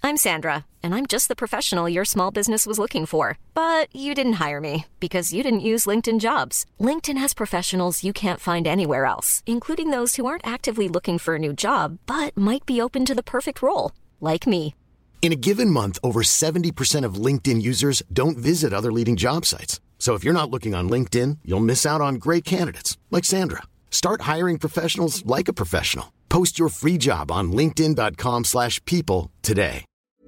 I'm Sandra, and I'm just the professional your small business was looking for. But you didn't hire me because you didn't use LinkedIn Jobs. LinkedIn has professionals you can't find anywhere else, including those who aren't actively looking for a new job, but might be open to the perfect role, like me. In a given month, over 70% of LinkedIn users don't visit other leading job sites. So if you're not looking on LinkedIn, you'll miss out on great candidates like Sandra. Start hiring professionals like a professional. Post your free job on linkedin.com/people today.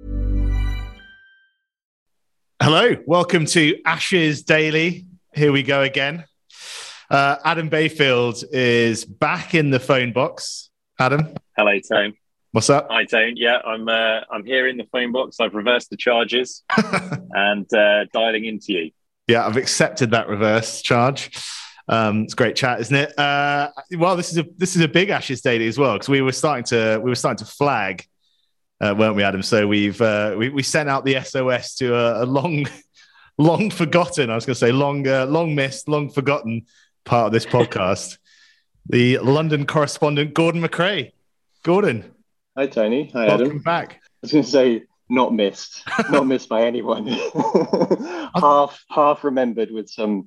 Hello, welcome to Ashes Daily. Here we go again. Adam Bayfield is back in the phone box. Adam. Hello, Tone. What's up? Hi, Tone. Yeah, I'm here in the phone box. I've reversed the charges and dialing into you. Yeah, I've accepted that reverse charge. It's a great chat, isn't it? Well, this is a big Ashes Daily as well, because we were starting to flag, weren't we, Adam? So we sent out the SOS to a long forgotten. I was going to say long missed, long forgotten part of this podcast. The London correspondent Gordon McRae. Gordon. Hi, Tony. Hi, welcome Adam. Back. I was going to say not missed by anyone. half remembered with some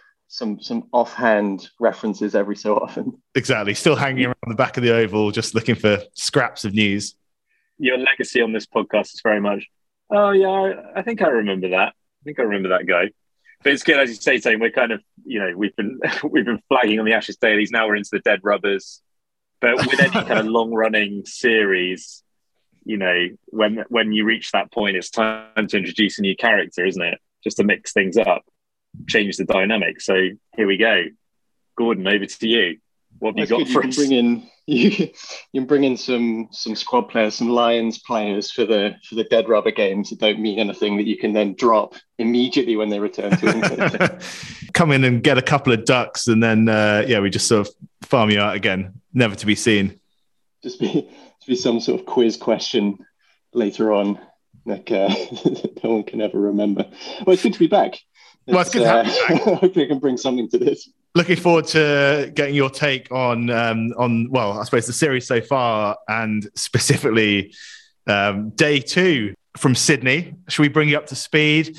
offhand references every so often. Exactly. Still hanging around the back of the Oval, just looking for scraps of news. Your legacy on this podcast is very much, oh yeah, I think I remember that. I think I remember that guy. But it's good, as you say, Tony, we're kind of, we've been flagging on the Ashes Dailies. Now we're into the dead rubbers. But with any kind of long-running series, when you reach that point, it's time to introduce a new character, isn't it? Just to mix things up, change the dynamic. So here we go. Gordon, over to you. What have you got for us? You can bring in some squad players, some Lions players for the dead rubber games that don't mean anything, that you can then drop immediately when they return to England. Come in and get a couple of ducks, and then we just sort of farm you out again, never to be seen. Just be some sort of quiz question later on, like no one can ever remember. Well, it's good to be back. It's good to have you back. Hopefully I can bring something to this. Looking forward to getting your take on I suppose the series so far, and specifically day 2 from Sydney. Should we bring you up to speed?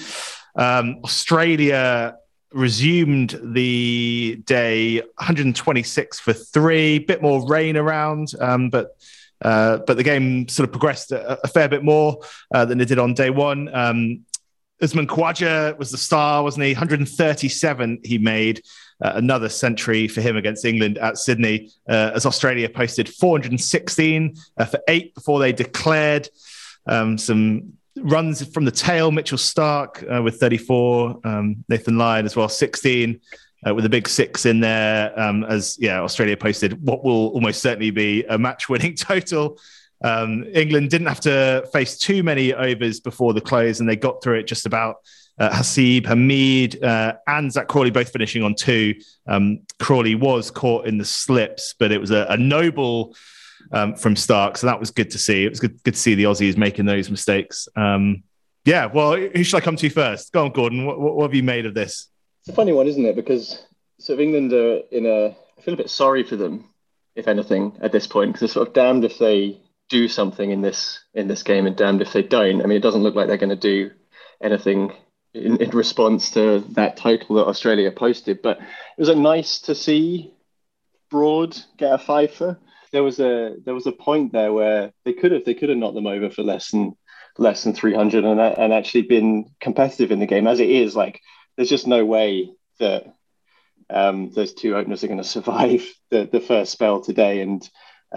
Australia resumed the day 126 for 3, bit more rain around, but the game sort of progressed a fair bit more than it did on day 1. Usman Khawaja was the star, wasn't he? 137 he made. Another century for him against England at Sydney, as Australia posted 416 for 8 before they declared. Some runs from the tail, Mitchell Starc with 34, Nathan Lyon as well, 16, with a big 6 in there, Australia posted what will almost certainly be a match-winning total. England didn't have to face too many overs before the close, and they got through it just about. Haseeb, Hamid, and Zach Crawley both finishing on 2. Crawley was caught in the slips, but it was a noble from Starc, so that was good to see. It was good to see the Aussies making those mistakes. Who should I come to first? Go on, Gordon. What have you made of this? It's a funny one, isn't it? Because sort of England are I feel a bit sorry for them, if anything, at this point, because they're sort of damned if they do something in this game and damned if they don't. I mean, it doesn't look like they're going to do anything in response to that total that Australia posted, but it was nice to see Broad get a fifer. There was a point there where they could have knocked them over for less than 300 and actually been competitive in the game. As it is, like, there's just no way that those two openers are going to survive the first spell today and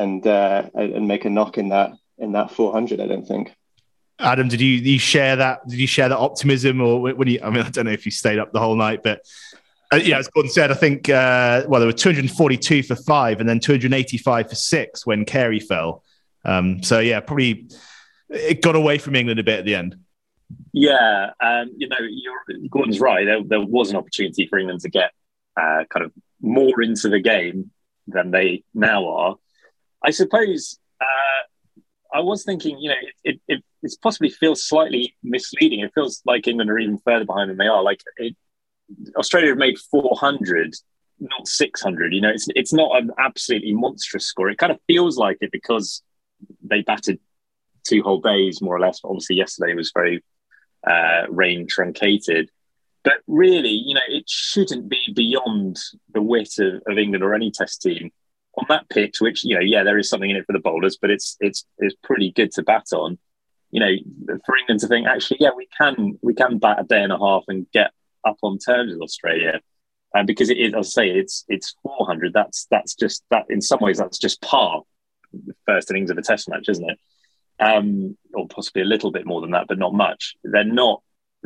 make a knock in that 400. I don't think. Adam, did you share that? Did you share that optimism, or when you? I mean, I don't know if you stayed up the whole night, but as Gordon said, I think there were 242 for 5, and then 285 for 6 when Carey fell. Probably it got away from England a bit at the end. Yeah, Gordon's right. There was an opportunity for England to get kind of more into the game than they now are. I suppose. I was thinking, it possibly feels slightly misleading. It feels like England are even further behind than they are. Like Australia have made 400, not 600. It's not an absolutely monstrous score. It kind of feels like it because they batted 2 whole days, more or less. Obviously, yesterday was very rain truncated. But really, it shouldn't be beyond the wit of England or any Test team on that pitch, which, there is something in it for the bowlers, but it's pretty good to bat on. For England to think, actually, we can bat a day and a half and get up on terms with Australia. And because it is, as I say, it's 400. That's just that. In some ways, that's just par. The first innings of a Test match, isn't it? Or possibly a little bit more than that, but not much. They're not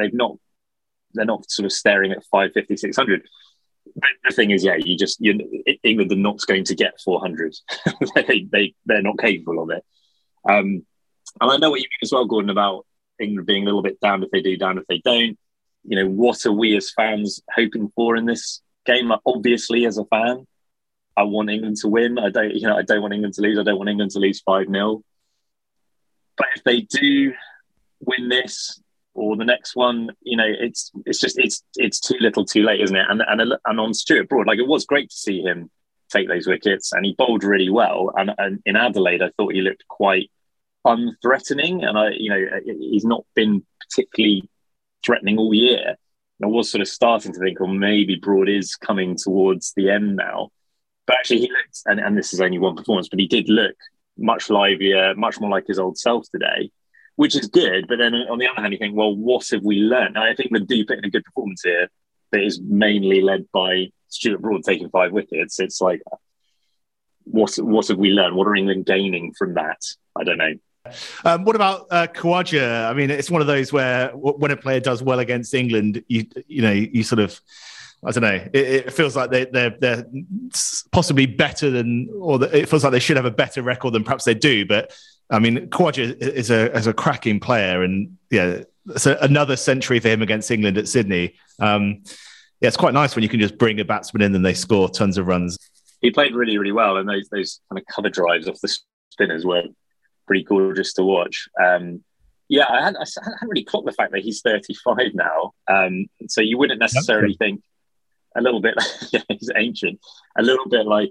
sort of staring at 550, 600. But the thing is, England are not going to get 400. They're not capable of it. And I know what you mean as well, Gordon, about England being a little bit down if they do, down if they don't. What are we as fans hoping for in this game? Obviously, as a fan, I want England to win. I don't want England to lose. I don't want England to lose 5-0. But if they do win this or the next one, it's too little, too late, isn't it? And on Stuart Broad, it was great to see him take those wickets, and he bowled really well. And in Adelaide, I thought he looked quite unthreatening, and he's not been particularly threatening all year. And I was sort of starting to think, well, maybe Broad is coming towards the end now. But actually, he looked, and this is only one performance, but he did look much livelier, much more like his old self today, which is good. But then on the other hand, you think, well, what have we learned? I think we do put in a good performance here that is mainly led by Stuart Broad taking 5 wickets. It's like, what have we learned? What are England gaining from that? I don't know. What about Khawaja? I mean, it's one of those where when a player does well against England, you sort of, I don't know, it feels like they're possibly better than, it feels like they should have a better record than perhaps they do. But I mean, Khawaja is a cracking player, and it's another century for him against England at Sydney. It's quite nice when you can just bring a batsman in and they score tons of runs. He played really, really well, and those kind of cover drives off the spinners were pretty gorgeous to watch. I hadn't really clocked the fact that he's 35 now. So you wouldn't necessarily think, a little bit, he's ancient, a little bit like,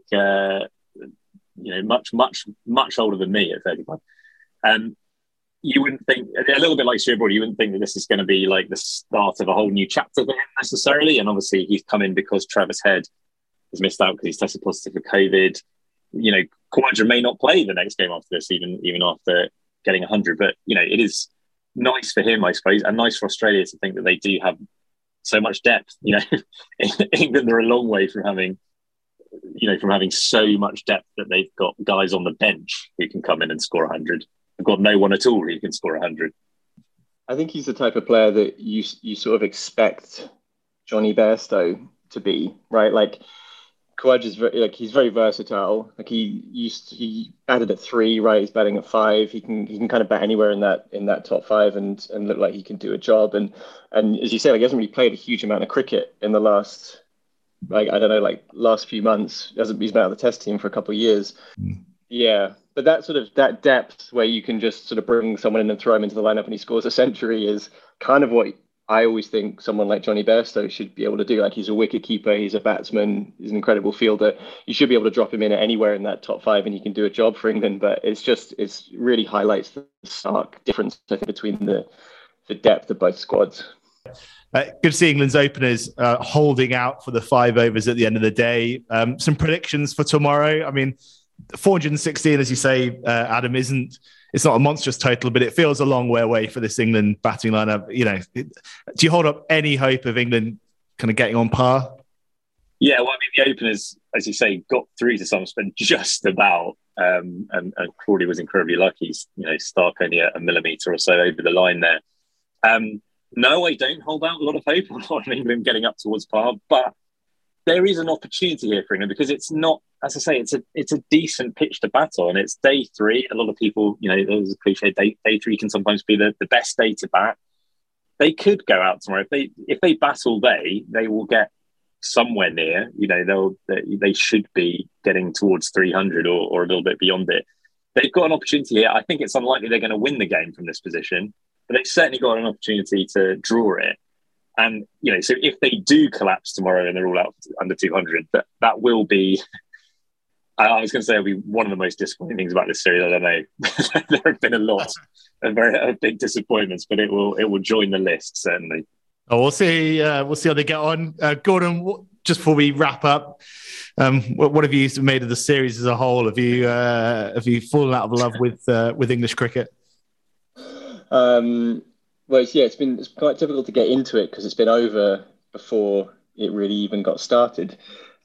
much, much, much older than me at 35. You wouldn't think, a little bit like Stuart Broad, you wouldn't think that this is going to be like the start of a whole new chapter for him necessarily. And obviously he's come in because Travis Head has missed out because he's tested positive for COVID. Khawaja may not play the next game after this, even after getting 100. But, it is nice for him, I suppose, and nice for Australia to think that they do have so much depth. England are a long way from having so much depth that they've got guys on the bench who can come in and score 100. They've got no one at all who can score 100. I think he's the type of player that you sort of expect Johnny Bairstow to be, right? Like, Khawaja's he's very versatile. Like he batted at 3, right? He's batting at 5. He can kind of bat anywhere in that top 5 and look like he can do a job. And as you say, he hasn't really played a huge amount of cricket in the last, last few months. He's been out of the Test team for a couple of years. Yeah, but that depth where you can just sort of bring someone in and throw him into the lineup and he scores a century is kind of what I always think someone like Johnny Bairstow should be able to do. Like, he's a wicket keeper, he's a batsman, he's an incredible fielder. You should be able to drop him in anywhere in that top 5 and he can do a job for England. But it's really highlights the stark difference, I think, between the depth of both squads. Good to see England's openers holding out for the 5 overs at the end of the day. Some predictions for tomorrow. I mean, 416, as you say, Adam, it's not a monstrous total, but it feels a long way away for this England batting lineup. Do you hold up any hope of England kind of getting on par? Yeah, well, I mean, the openers, as you say, got through to some extent just about, and Crawley was incredibly lucky. Stark only a millimetre or so over the line there. No, I don't hold out a lot of hope on England getting up towards par, but there is an opportunity here for England because it's not, as I say, it's a decent pitch to bat on. It's day 3. A lot of people, there's a cliche, day 3 can sometimes be the best day to bat. They could go out tomorrow. If they bat all day, they will get somewhere near. They should be getting towards 300 or a little bit beyond it. They've got an opportunity here. I think it's unlikely they're going to win the game from this position, but they've certainly got an opportunity to draw it. And, so if they do collapse tomorrow and they're all out under 200, that will be I was going to say it'll be one of the most disappointing things about this series. I don't know. There have been a lot of very big disappointments, but it will join the list certainly. Oh, we'll see. We'll see how they get on. Gordon, just before we wrap up, what have you made of the series as a whole? Have you fallen out of love with English cricket? Well, it's quite difficult to get into it because it's been over before it really even got started.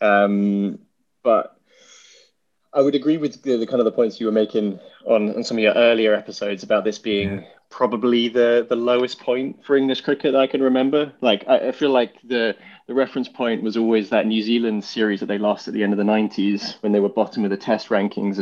But I would agree with the kind of the points you were making on some of your earlier episodes about this being probably the lowest point for English cricket that I can remember. Like, I feel like the reference point was always that New Zealand series that they lost at the end of the 90s when they were bottom of the test rankings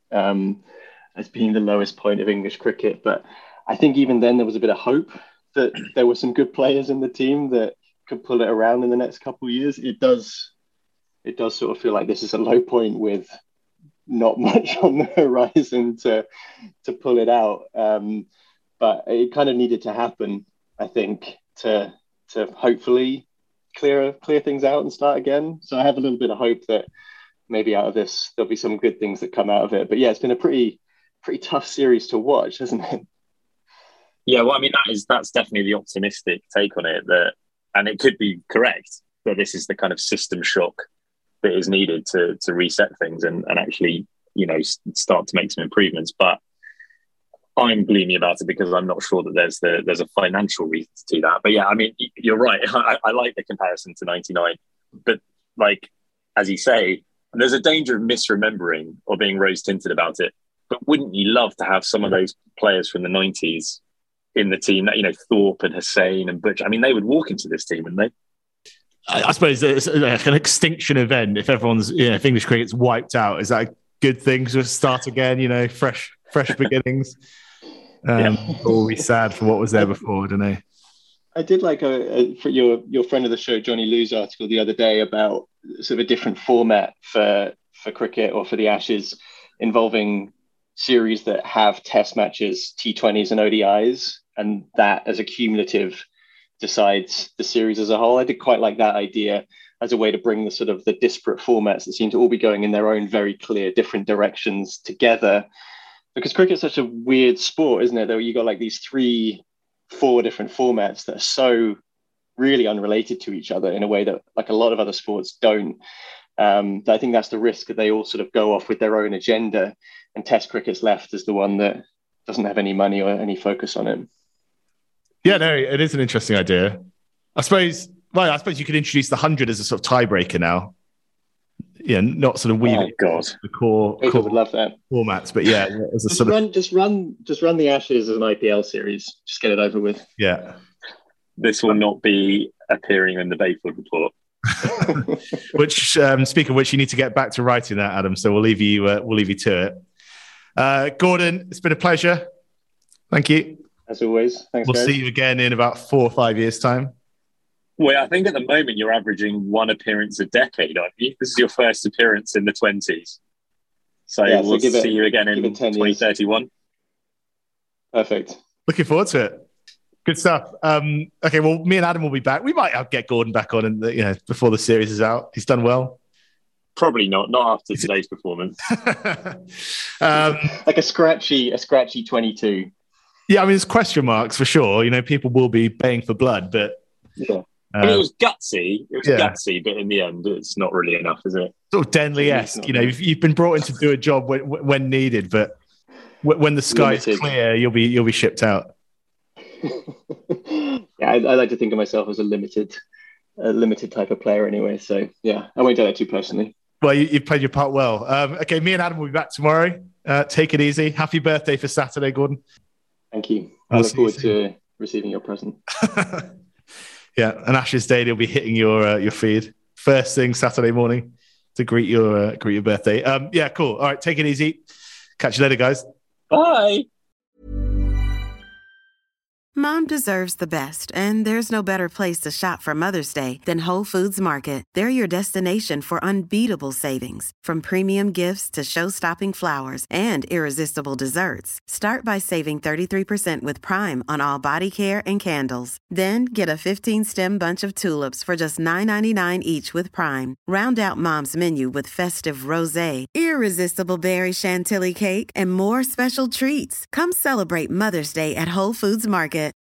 as being the lowest point of English cricket. But I think even then there was a bit of hope that there were some good players in the team that could pull it around in the next couple of years. It does sort of feel like this is a low point with not much on the horizon to pull it out. But it kind of needed to happen, I think, to hopefully clear things out and start again. So I have a little bit of hope that maybe out of this there'll be some good things that come out of it. But yeah, it's been a pretty tough series to watch, hasn't it? Yeah, well, I mean, that's definitely the optimistic take on it, and it could be correct that this is the kind of system shock that is needed to reset things and actually, start to make some improvements. But I'm gloomy about it because I'm not sure that there's a financial reason to do that. But yeah, I mean, you're right. I like the comparison to 99, but like, as you say, there's a danger of misremembering or being rose tinted about it. But wouldn't you love to have some of those players from the 90s in the team that, Thorpe and Hussain and Butch? I mean, they would walk into this team, wouldn't they? I suppose it's like an extinction event. If everyone's, if English cricket's wiped out, is that a good thing to start again? Fresh beginnings. Or be sad for what was there before. I don't know. I did like for your friend of the show, Johnny Liu's article the other day about sort of a different format for cricket or for the Ashes involving series that have test matches, T20s and ODIs, and that as a cumulative decides the series as a whole. I did quite like that idea as a way to bring the sort of the disparate formats that seem to all be going in their own very clear different directions together. Because cricket's such a weird sport, isn't it? Though you got like these 3-4 different formats that are so really unrelated to each other in a way that like a lot of other sports don't. I think that's the risk, that they all sort of go off with their own agenda, and Test cricket's left as the one that doesn't have any money or any focus on it. Yeah, no, it is an interesting idea. I suppose you could introduce the 100 as a sort of tiebreaker now. Yeah, not sort of weaving the core would love that formats, but yeah, as a just run the Ashes as an IPL series. Just get it over with. Yeah, this will not be appearing in the Bayfield report. Which, speaking of which, you need to get back to writing that, Adam. So we'll leave you to it. Gordon, it's been a pleasure. Thank you. As always, thanks. We'll see you again in about 4 or 5 years' time. Well, I think at the moment you're averaging 1 appearance a decade, aren't you? This is your first appearance in the 20s. So we'll see you again in 2031. Perfect. Looking forward to it. Good stuff. Okay, well, me and Adam will be back. We might get Gordon back on before the series is out. He's done well. Probably not after today's performance. Like a scratchy 22. Yeah, I mean, there's question marks for sure. People will be baying for blood, but yeah. I mean, it was gutsy. Gutsy, but in the end, it's not really enough, is it? Sort of Denley-esque. You've been brought in to do a job when needed, but when the sky is clear, you'll be shipped out. Yeah, I like to think of myself as a limited type of player anyway. So yeah, I won't do that too personally. Well, you've played your part well. Okay, me and Adam will be back tomorrow. Take it easy. Happy birthday for Saturday, Gordon. Thank you. I look forward to receiving your present. Yeah, an Ashes Day, they'll be hitting your feed first thing Saturday morning to greet your birthday. Yeah, cool. All right, take it easy. Catch you later, guys. Bye. Mom deserves the best, and there's no better place to shop for Mother's Day than Whole Foods Market. They're your destination for unbeatable savings, from premium gifts to show-stopping flowers and irresistible desserts. Start by saving 33% with Prime on all body care and candles. Then get a 15-stem bunch of tulips for just $9.99 each with Prime. Round out Mom's menu with festive rosé, irresistible berry chantilly cake, and more special treats. Come celebrate Mother's Day at Whole Foods Market.